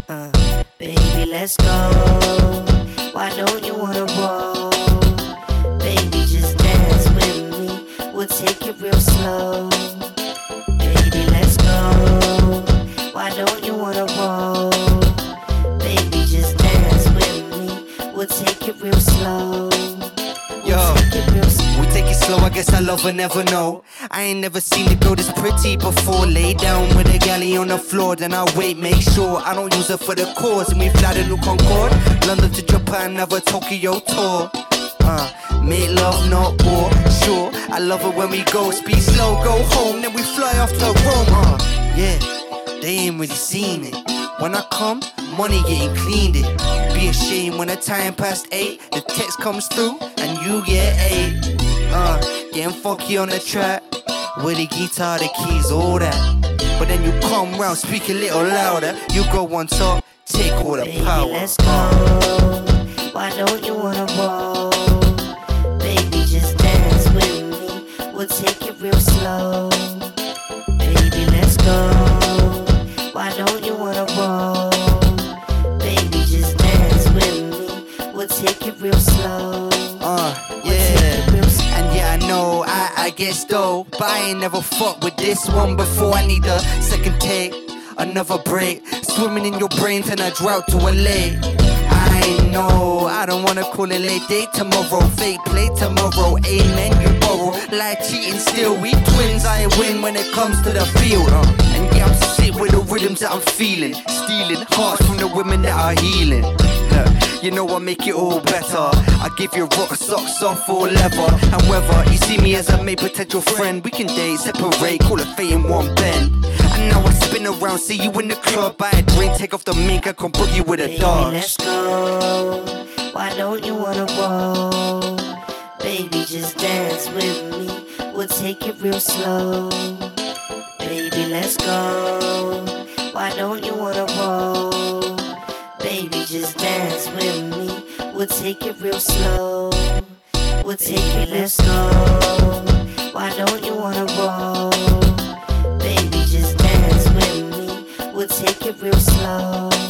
Baby, let's go. Why don't you wanna roll? Baby, just dance with me. We'll take it real slow. Baby, let's go. Why don't you wanna roll? Baby, just dance with me. We'll take it real slow. Yo, we take it slow, I guess I love her, never know. I ain't never seen a girl this pretty before. Lay down with a galley on the floor, then I wait, make sure I don't use her for the cause. And we fly to New Concorde, London to Japan, have a Tokyo tour. Make love, not war, sure. I love her when we go, speed slow, go home, then we fly off to Rome. Yeah, they ain't really seen it. When I come, money getting cleaned it. Be ashamed when the time past 8, the text comes through and you get 8. Getting funky on the track, with the guitar, the keys, all that. But then you come round, speak a little louder. You go on top, take all the power. Baby, let's go. Why don't you wanna roll? Baby, just dance with me. We'll take it real slow. Baby, let's go. Why don't you wanna roll? Baby, just dance with me. We'll take it real slow. And yeah, I know, I guess though, but I ain't never fucked with this one before. I need a second take, another break. Swimming in your brain, turn a drought to a lake. I know, I don't wanna call it late date tomorrow. Fake play tomorrow, amen, you borrow. Like cheating still, we twins, I win when it comes to the field. And yeah, I'm sick with the rhythms that I'm feeling. Stealing hearts from the women that are healing. You know I make it all better. I give you rock socks off or leather. And whether you see me as a mate potential friend, we can date, separate, call it fate in one bend. And now I spin around, see you in the club, buy a drink, take off the mink, I can book you with a dog. Baby, let's go. Why don't you wanna roll? Baby, just dance with me. We'll take it real slow. Baby, let's go. Why don't you wanna roll? Baby, just dance with me. We'll take it real slow. We'll take it, let's go. Why don't you wanna roll? Baby, just dance with me. We'll take it real slow.